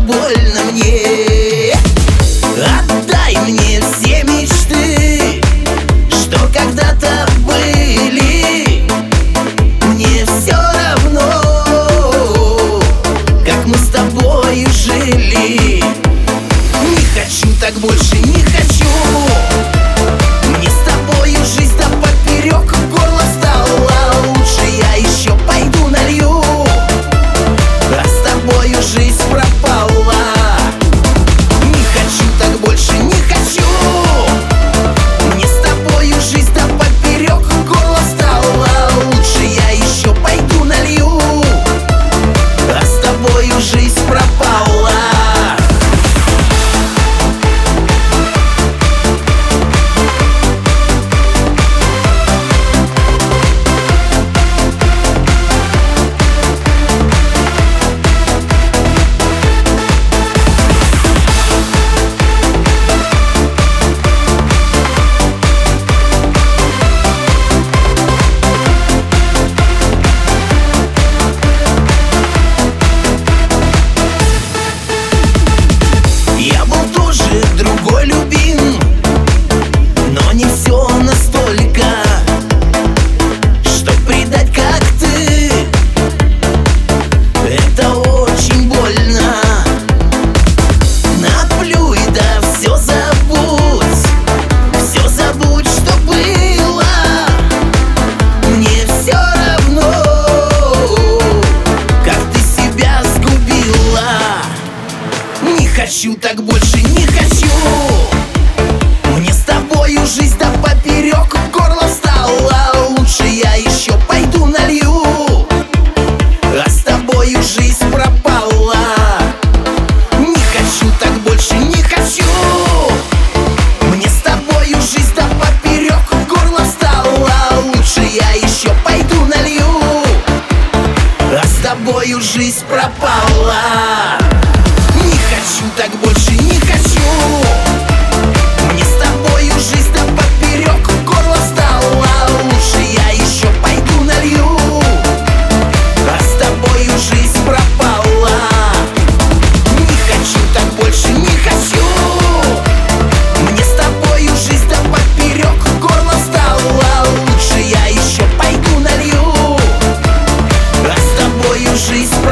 больно мне. Отдай мне все мечты, что когда-то были. Мне все равно, как мы с тобой жили. Не хочу так больше, не хочу. Мне с тобою жизнь да поперек горло стала. Лучше я еще пойду налью, а с тобою жизнь пропала. Не хочу так больше, не хочу. Мне с тобою жизнь да поперек горло стала. Лучше я еще пойду налью, а с тобою жизнь пропала. Другой любим, но не все настолько, что предать как ты. Это очень больно. Наплюй, да все забудь, что было. Мне все равно, как ты себя сгубила. Не хочу так больше, не хочу. Мне с тобою жизнь да поперек горло стала. Лучше я еще пойду налью, а с тобою жизнь пропала. Не хочу так больше, не хочу. Мне с тобою жизнь да поперек горло стала. Лучше я еще пойду налью, а с тобою жизнь пропала. Не хочу так больше, не хочу. Мне с тобою жизнь да поперек горло стала. Лучше я еще пойду налью, а с тобою жизнь пропала. Не хочу так больше, не хочу. Мне с тобою жизнь да поперек горло стала. Лучше я еще пойду налью, а с тобою жизнь пропала.